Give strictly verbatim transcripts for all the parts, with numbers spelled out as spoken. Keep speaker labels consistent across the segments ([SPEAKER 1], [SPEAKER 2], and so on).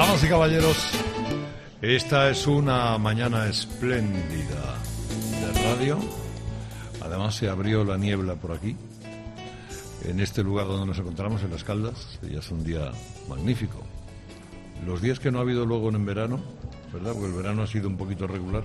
[SPEAKER 1] Damas y caballeros, esta es una mañana espléndida de radio. Además se abrió la niebla por aquí, en este lugar donde nos encontramos, en Las Caldas. Ya es un día magnífico. Los días que no ha habido luego en verano, ¿verdad? Porque el verano ha sido un poquito regular.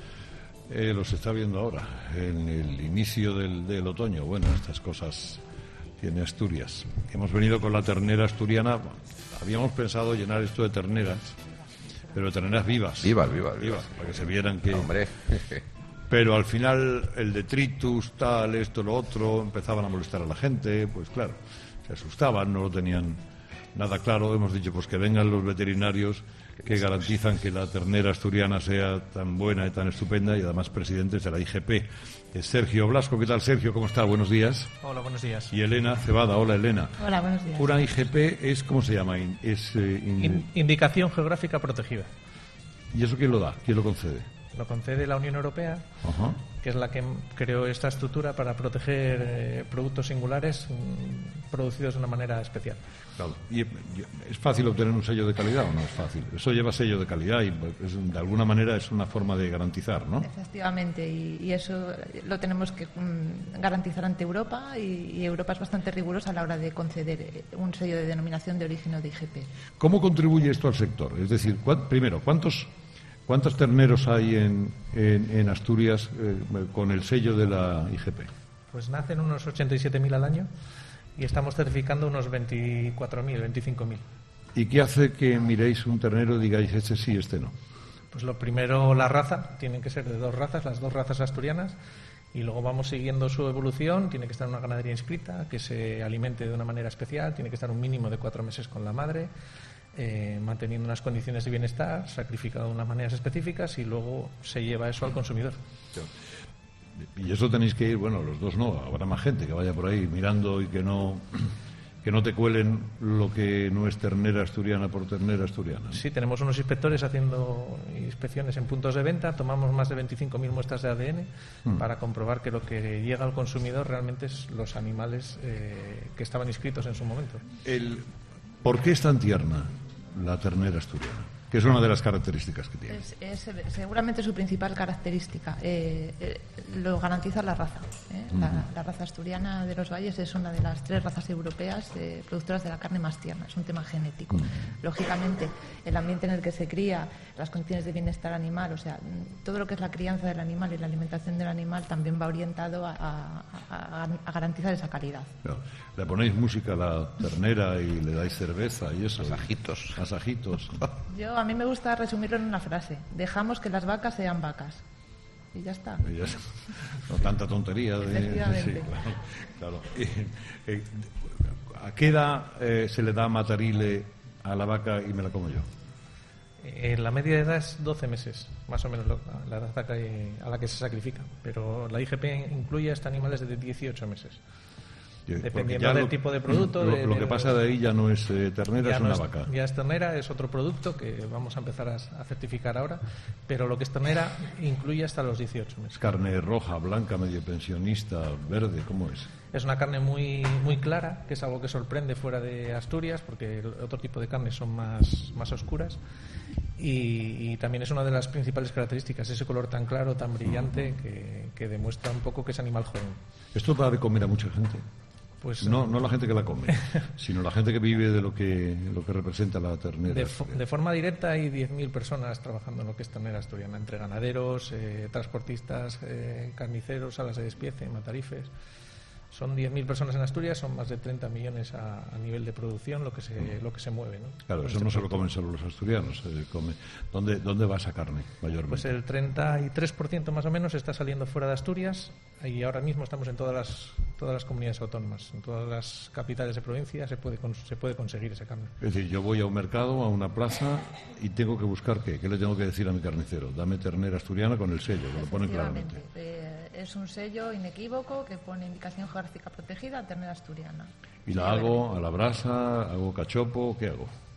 [SPEAKER 1] Eh, los está viendo ahora, en el inicio del, del otoño. Bueno, estas cosas tiene Asturias. Hemos venido con la ternera asturiana. Habíamos pensado llenar esto de terneras, pero de terneras vivas.
[SPEAKER 2] Vivas, vivas,
[SPEAKER 1] vivas, para que se vieran que...
[SPEAKER 2] Hombre.
[SPEAKER 1] Pero al final el detritus, tal, esto, lo otro, empezaban a molestar a la gente, pues claro, se asustaban, no lo tenían nada claro. Hemos dicho, pues que vengan los veterinarios que garantizan que la ternera asturiana sea tan buena y tan estupenda, y además presidentes de la I G P, es Sergio Blasco. ¿Qué tal, Sergio? ¿Cómo está? Buenos días.
[SPEAKER 3] Hola, buenos días.
[SPEAKER 1] Y Elena Cebada. Hola, Elena.
[SPEAKER 4] Hola, buenos días.
[SPEAKER 1] Una I G P es, ¿cómo se llama? Es, eh, in...
[SPEAKER 3] In- Indicación Geográfica Protegida.
[SPEAKER 1] ¿Y eso quién lo da? ¿Quién lo concede?
[SPEAKER 3] Lo concede la Unión Europea,
[SPEAKER 1] Ajá.
[SPEAKER 3] que es la que creó esta estructura para proteger eh, productos singulares mm, producidos de una manera especial.
[SPEAKER 1] Claro. ¿Y es fácil obtener un sello de calidad o no es fácil? Eso lleva sello de calidad y es, de alguna manera es una forma de garantizar, ¿no?
[SPEAKER 4] Efectivamente, y, y eso lo tenemos que mm, garantizar ante Europa, y, y Europa es bastante rigurosa a la hora de conceder eh, un sello de denominación de origen o de I G P.
[SPEAKER 1] ¿Cómo contribuye esto al sector? Es decir, ¿cuán, primero, ¿cuántos, ¿cuántos terneros hay en, en, en Asturias eh, con el sello de la I G P?
[SPEAKER 3] Pues nacen unos ochenta y siete mil al año y estamos certificando unos veinticuatro mil, veinticinco mil.
[SPEAKER 1] ¿Y qué hace que miréis un ternero y digáis este sí, este no?
[SPEAKER 3] Pues lo primero, la raza, tienen que ser de dos razas, las dos razas asturianas, y luego vamos siguiendo su evolución. Tiene que estar en una ganadería inscrita, que se alimente de una manera especial, tiene que estar un mínimo de cuatro meses con la madre, eh, manteniendo unas condiciones de bienestar, sacrificado de unas maneras específicas, y luego se lleva eso al consumidor.
[SPEAKER 1] Y eso tenéis que ir, bueno, los dos no, habrá más gente que vaya por ahí mirando y que no... que no te cuelen lo que no es ternera asturiana por ternera asturiana, ¿no?
[SPEAKER 3] Sí, tenemos unos inspectores haciendo inspecciones en puntos de venta. Tomamos más de veinticinco mil muestras de A D N mm. para comprobar que lo que llega al consumidor realmente es los animales eh, que estaban inscritos en su momento.
[SPEAKER 1] El, ¿Por qué es tan tierna la ternera asturiana? Que es una de las características que tiene.
[SPEAKER 4] Es, es seguramente su principal característica. Eh, eh, lo garantiza la raza. ¿eh? Uh-huh. la, la raza asturiana de los valles es una de las tres razas europeas eh, productoras de la carne más tierna. Es un tema genético. Uh-huh. Lógicamente, el ambiente en el que se cría, las condiciones de bienestar animal, o sea, todo lo que es la crianza del animal y la alimentación del animal también va orientado a, a, a, a garantizar esa calidad.
[SPEAKER 1] Claro. Le ponéis música a la ternera y le dais cerveza y eso.
[SPEAKER 2] Masajitos.
[SPEAKER 4] Masajitos. Yo, a mí me gusta resumirlo en una frase: dejamos que las vacas sean vacas. Y ya está.
[SPEAKER 1] Y ya, no tanta tontería. De,
[SPEAKER 4] Efectivamente.
[SPEAKER 1] Sí, claro, claro. Eh, eh, ¿A qué edad eh, se le da matarile a la vaca y me la como yo?
[SPEAKER 3] Eh, la media de edad es doce meses, más o menos lo, la edad a la que se sacrifica. Pero la I G P incluye hasta animales de dieciocho meses. Dependiendo del
[SPEAKER 1] lo,
[SPEAKER 3] tipo de producto.
[SPEAKER 1] Lo,
[SPEAKER 3] de,
[SPEAKER 1] lo
[SPEAKER 3] de,
[SPEAKER 1] que pasa de ahí ya no es eh, ternera, es una
[SPEAKER 3] es,
[SPEAKER 1] vaca.
[SPEAKER 3] Ya es ternera, es otro producto que vamos a empezar a, a certificar ahora. Pero lo que es ternera incluye hasta los dieciocho meses.
[SPEAKER 1] ¿Es carne roja, blanca, medio pensionista, verde? ¿Cómo es?
[SPEAKER 3] Es una carne muy muy clara, que es algo que sorprende fuera de Asturias, porque el otro tipo de carnes son más, más oscuras. Y, y también es una de las principales características, ese color tan claro, tan brillante, que, que demuestra un poco que es animal joven.
[SPEAKER 1] ¿Esto da de comer a mucha gente?
[SPEAKER 3] Pues,
[SPEAKER 1] no, no la gente que la come, sino la gente que vive de lo que lo que representa la ternera.
[SPEAKER 3] De, fo- de forma directa hay diez mil personas trabajando en lo que es ternera asturiana, entre ganaderos, eh, transportistas, eh, carniceros, salas de despiece, matarifes. Son diez mil personas en Asturias, son más de treinta millones a, a nivel de producción lo que se lo que se mueve, ¿no?
[SPEAKER 1] Claro, eso no se lo comen solo los asturianos. Se come. ¿Dónde, ¿Dónde va esa carne mayormente?
[SPEAKER 3] Pues el treinta y tres por ciento más o menos está saliendo fuera de Asturias, y ahora mismo estamos en todas las todas las comunidades autónomas, en todas las capitales de provincia se puede se puede conseguir esa carne.
[SPEAKER 1] Es decir, yo voy a un mercado, a una plaza, y tengo que buscar qué. ¿Qué le tengo que decir a mi carnicero? Dame ternera asturiana con el sello, que lo ponen claramente.
[SPEAKER 4] Eh, es un sello inequívoco que pone indicación geográfica protegida, ternera asturiana.
[SPEAKER 1] ¿Y la hago a la brasa, hago cachopo, qué hago?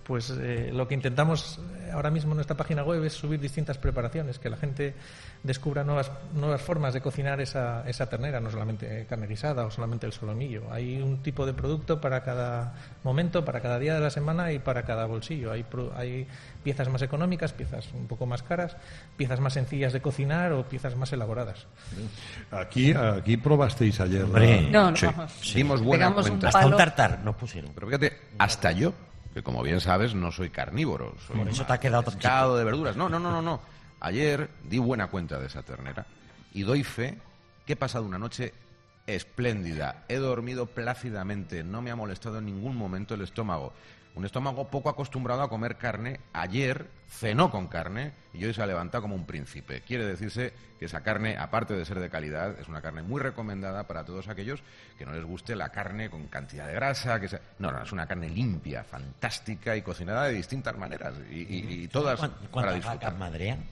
[SPEAKER 3] Pues eh, lo que intentamos ahora mismo en nuestra página web es subir distintas preparaciones, que la gente descubra nuevas nuevas formas de cocinar esa, esa ternera, no solamente carne guisada o solamente el solomillo. Hay un tipo de producto para cada momento, para cada día de la semana y para cada bolsillo. Hay, hay piezas más económicas, piezas un poco más caras, piezas más sencillas de cocinar o piezas más elaboradas.
[SPEAKER 1] Aquí aquí probasteis ayer.
[SPEAKER 2] Hombre,
[SPEAKER 5] No, no,
[SPEAKER 2] sí,
[SPEAKER 5] vamos.
[SPEAKER 2] sí.
[SPEAKER 6] Dimos buena
[SPEAKER 5] Pegamos un
[SPEAKER 6] cuenta.
[SPEAKER 2] Hasta un
[SPEAKER 5] palo.
[SPEAKER 2] tartar nos pusieron.
[SPEAKER 6] Pero fíjate, hasta yo, que como bien sabes, no soy carnívoro. Soy
[SPEAKER 2] Por eso
[SPEAKER 6] más
[SPEAKER 2] te ha quedado tan
[SPEAKER 6] pescado,
[SPEAKER 2] chico.
[SPEAKER 6] de verduras. No, no, no, no, no. Ayer di buena cuenta de esa ternera y doy fe que he pasado una noche espléndida. He dormido plácidamente, no me ha molestado en ningún momento el estómago. Un estómago poco acostumbrado a comer carne. Ayer cenó con carne y hoy se ha levantado como un príncipe. Quiere decirse que esa carne, aparte de ser de calidad, es una carne muy recomendada para todos aquellos que no les guste la carne con cantidad de grasa. Que sea... No, no, es una carne limpia, fantástica y cocinada de distintas maneras y, y, y todas
[SPEAKER 2] ¿Cuán-
[SPEAKER 6] para
[SPEAKER 2] ¿Cuántas
[SPEAKER 6] disfrutar.
[SPEAKER 2] vacas madrean?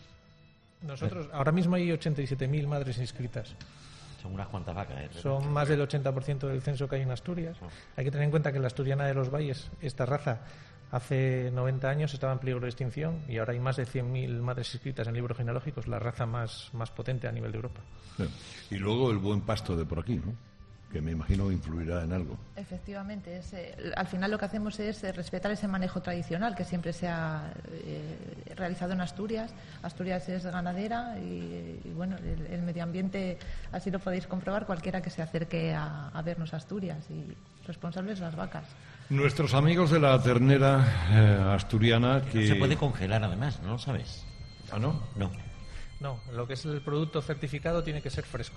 [SPEAKER 3] Nosotros ahora mismo hay ochenta y siete mil madres inscritas.
[SPEAKER 2] Son unas cuantas vacas. ¿eh?
[SPEAKER 3] Son más del ochenta por ciento del censo que hay en Asturias. Hay que tener en cuenta que la asturiana de los valles, esta raza, hace noventa años estaba en peligro de extinción y ahora hay más de cien mil madres inscritas en libros genealógicos, la raza más, más potente a nivel de Europa.
[SPEAKER 1] Y luego el buen pasto de por aquí, ¿no? Que me imagino influirá en algo.
[SPEAKER 4] Efectivamente, es, eh, al final lo que hacemos es eh, respetar ese manejo tradicional que siempre se ha eh, realizado en Asturias. Asturias es ganadera y, y bueno, el, el medio ambiente, así lo podéis comprobar cualquiera que se acerque a, a vernos a Asturias, y responsables las vacas.
[SPEAKER 1] Nuestros amigos de la ternera eh, asturiana que...
[SPEAKER 2] No se puede congelar además, ¿no lo sabes?
[SPEAKER 1] ¿Ah, no?
[SPEAKER 2] No.
[SPEAKER 3] No, lo que es el producto certificado tiene que ser fresco.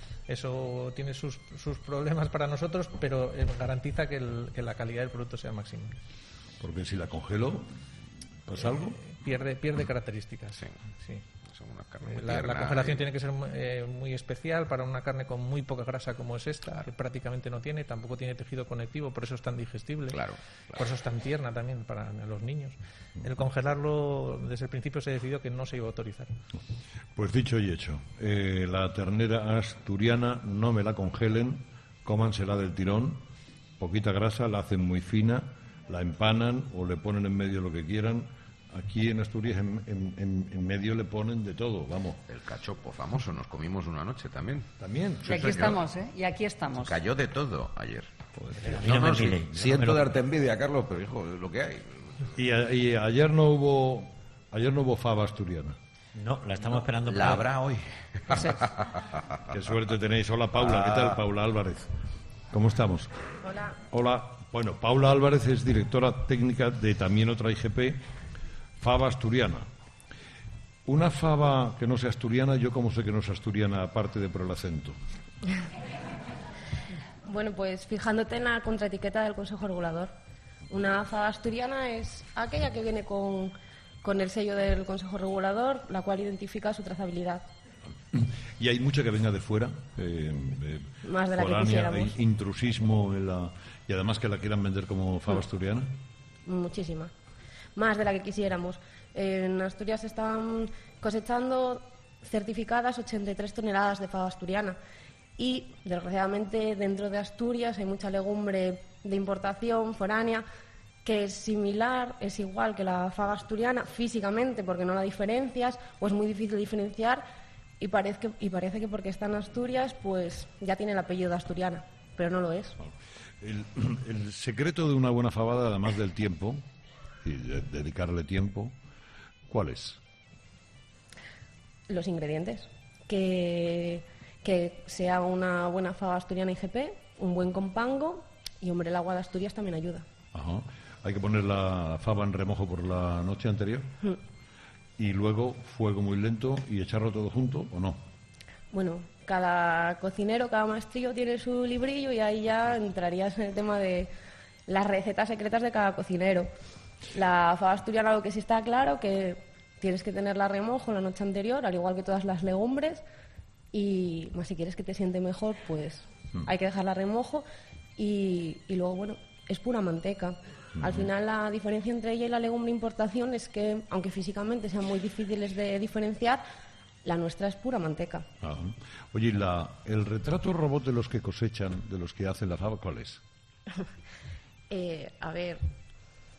[SPEAKER 3] Eso tiene sus, sus problemas para nosotros, pero eh, garantiza que, el- que la calidad del producto sea máxima.
[SPEAKER 1] Porque si la congelo, ¿pasa algo?
[SPEAKER 3] Pierde, pierde características.
[SPEAKER 6] Sí.
[SPEAKER 3] Sí.
[SPEAKER 6] Son una carne
[SPEAKER 3] Eh,
[SPEAKER 6] muy
[SPEAKER 3] La, la
[SPEAKER 6] tierna
[SPEAKER 3] congelación
[SPEAKER 6] y-
[SPEAKER 3] tiene que ser eh, muy especial para una carne con muy poca grasa como es esta, que prácticamente no tiene, tampoco tiene tejido conectivo, por eso es tan digestible,
[SPEAKER 6] Claro,
[SPEAKER 3] por
[SPEAKER 6] claro.
[SPEAKER 3] eso es tan tierna también para los niños. El congelarlo, desde el principio se decidió que no se iba a autorizar.
[SPEAKER 1] Pues dicho y hecho, eh, la ternera asturiana no me la congelen, cómansela del tirón, poquita grasa, la hacen muy fina, la empanan o le ponen en medio lo que quieran. Aquí en Asturias en, en- en- en medio le ponen de todo, vamos.
[SPEAKER 6] El cachopo famoso, nos comimos una noche también.
[SPEAKER 1] También.
[SPEAKER 5] Y aquí estamos, ¿eh? Y aquí estamos.
[SPEAKER 6] Cayó de todo ayer.
[SPEAKER 2] Pero a mí no me
[SPEAKER 6] sí,
[SPEAKER 2] envidiéis, yo no
[SPEAKER 6] siento
[SPEAKER 2] me lo-
[SPEAKER 6] darte envidia, Carlos, pero hijo, es lo que hay.
[SPEAKER 1] Y, a- y ayer no hubo ayer no hubo fava asturiana.
[SPEAKER 2] No, la estamos esperando.
[SPEAKER 6] La
[SPEAKER 2] para-
[SPEAKER 6] habrá hoy.
[SPEAKER 5] Pues es-
[SPEAKER 1] Qué suerte tenéis. Hola Paula, ¿qué tal Paula Álvarez? ¿Cómo estamos?
[SPEAKER 4] Hola.
[SPEAKER 1] Hola. Bueno, Paula Álvarez es directora técnica de también otra I G P, fava asturiana. Una fava que no sea asturiana, yo como sé que no es asturiana aparte de por el acento.
[SPEAKER 7] Bueno, pues fijándote en la contraetiqueta del Consejo Regulador. Una fava asturiana es aquella que viene con, con el sello del Consejo Regulador, la cual identifica su trazabilidad.
[SPEAKER 1] Y hay mucha que venga de fuera, eh, eh,
[SPEAKER 7] Más de la que
[SPEAKER 1] foránea,
[SPEAKER 7] quisiéramos.
[SPEAKER 1] hay intrusismo en la, y además que la quieran vender como fava asturiana.
[SPEAKER 7] Muchísima. Más de la que quisiéramos. En Asturias se están cosechando certificadas ochenta y tres toneladas de fava asturiana. Y, desgraciadamente, dentro de Asturias hay mucha legumbre de importación foránea que es similar, es igual que la fava asturiana físicamente, porque no la diferencias, o es muy difícil diferenciar, y parece que, y parece que porque está en Asturias, pues ya tiene el apellido de asturiana, pero no lo es.
[SPEAKER 1] El, el secreto de una buena fabada, además del tiempo, y de dedicarle tiempo, ¿cuál es?
[SPEAKER 7] Los ingredientes. Que, que sea una buena fava asturiana I G P, un buen compango, y hombre, el agua de Asturias también ayuda.
[SPEAKER 1] Ajá. Hay que poner la fava en remojo por la noche anterior y luego fuego muy lento y echarlo todo junto, ¿o no?
[SPEAKER 7] Bueno, cada cocinero, cada maestrillo tiene su librillo y ahí ya entrarías en el tema de las recetas secretas de cada cocinero. La fava asturiana, lo que sí está claro, que tienes que tenerla a remojo la noche anterior, al igual que todas las legumbres, y más si quieres que te siente mejor, pues hay que dejarla a remojo y, y luego, bueno, es pura manteca. Al final la diferencia entre ella y la legumbre importación es que, aunque físicamente sean muy difíciles de diferenciar, la nuestra es pura manteca.
[SPEAKER 1] Ajá. Oye, ¿y la, el retrato robot de los que cosechan, de los que hacen la fava, cuál es?
[SPEAKER 7] Eh, a ver,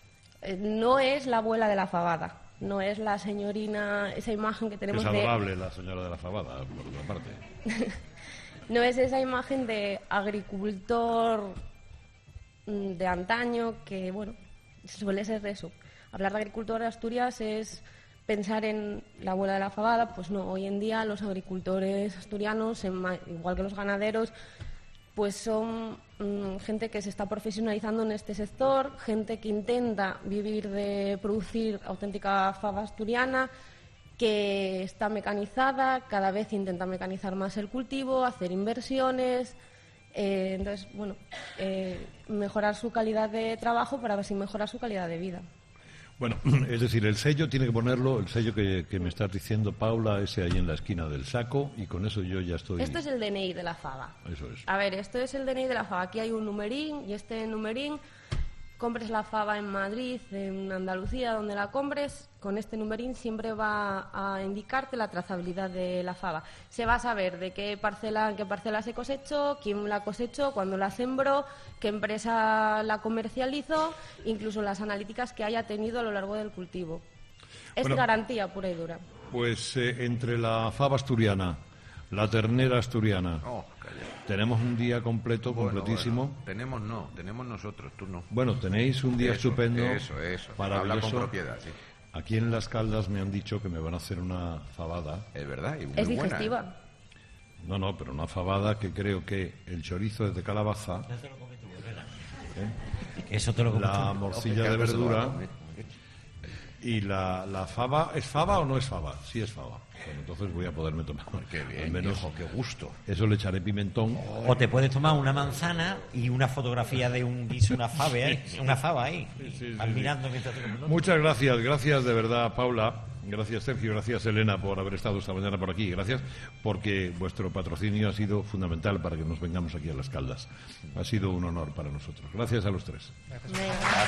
[SPEAKER 7] eh, no es la abuela de la fabada, no es la señorina, esa imagen que tenemos
[SPEAKER 1] Es
[SPEAKER 7] de...
[SPEAKER 1] adorable la señora de la fabada, por otra parte.
[SPEAKER 7] No es esa imagen de agricultor mm, de antaño que, bueno, suele ser eso. Hablar de agricultor de Asturias es pensar en la abuela de la fabada, pues no, hoy en día los agricultores asturianos, en ma- igual que los ganaderos, pues son mm, gente que se está profesionalizando en este sector, gente que intenta vivir de producir auténtica fava asturiana, que está mecanizada, cada vez intenta mecanizar más el cultivo, hacer inversiones, eh, entonces, bueno, eh, mejorar su calidad de trabajo para así mejorar su calidad de vida.
[SPEAKER 1] Bueno, es decir, el sello tiene que ponerlo, el sello que, que me estás diciendo, Paula, ese ahí en la esquina del saco, y con eso yo ya estoy...
[SPEAKER 7] Esto es el D N I de la fava.
[SPEAKER 1] Eso es.
[SPEAKER 7] A ver, esto es el D N I de la fava. Aquí hay un numerín y este numerín, compres la fava en Madrid, en Andalucía, donde la compres, con este numerín siempre va a indicarte la trazabilidad de la fava. Se va a saber de qué parcela, en qué parcela se cosechó, quién la cosechó, cuándo la sembró, qué empresa la comercializó, incluso las analíticas que haya tenido a lo largo del cultivo. Es
[SPEAKER 1] Bueno,
[SPEAKER 7] garantía pura y dura.
[SPEAKER 1] Pues eh, entre la fava asturiana, la ternera asturiana,
[SPEAKER 6] Oh, calla.
[SPEAKER 1] tenemos un día completo,
[SPEAKER 6] Bueno,
[SPEAKER 1] completísimo.
[SPEAKER 6] bueno, tenemos no, tenemos nosotros, tú no.
[SPEAKER 1] Bueno, tenéis un día
[SPEAKER 6] Eso,
[SPEAKER 1] estupendo,
[SPEAKER 6] Eso, eso. Habla
[SPEAKER 1] maravilloso.
[SPEAKER 6] con propiedad, sí.
[SPEAKER 1] Aquí en Las Caldas me han dicho que me van a hacer una fabada.
[SPEAKER 6] Es verdad, y muy
[SPEAKER 7] Es
[SPEAKER 6] buena, ¿eh?
[SPEAKER 7] digestiva.
[SPEAKER 1] No, no, pero una fabada que creo que el chorizo es de calabaza,
[SPEAKER 2] Eso te lo comes
[SPEAKER 1] la
[SPEAKER 2] tú.
[SPEAKER 1] morcilla de verdura y la, la fava. ¿Es fava o no es fava? Sí es fava. Bueno, entonces voy a poderme tomar.
[SPEAKER 6] Qué bien,
[SPEAKER 1] al menos
[SPEAKER 6] hijo, qué gusto.
[SPEAKER 1] eso le echaré pimentón.
[SPEAKER 2] O te puedes tomar una manzana y una fotografía de un guiso, una fava, ¿eh? Una fava ahí.
[SPEAKER 1] sí,
[SPEAKER 2] Vas
[SPEAKER 1] sí.
[SPEAKER 2] mirando mientras te comes el otro.
[SPEAKER 1] Muchas gracias, gracias de verdad, Paula. Gracias, Sergio. Gracias, Elena, por haber estado esta mañana por aquí. Gracias porque vuestro patrocinio ha sido fundamental para que nos vengamos aquí a Las Caldas. Ha sido un honor para nosotros. Gracias a los tres.
[SPEAKER 7] Venga.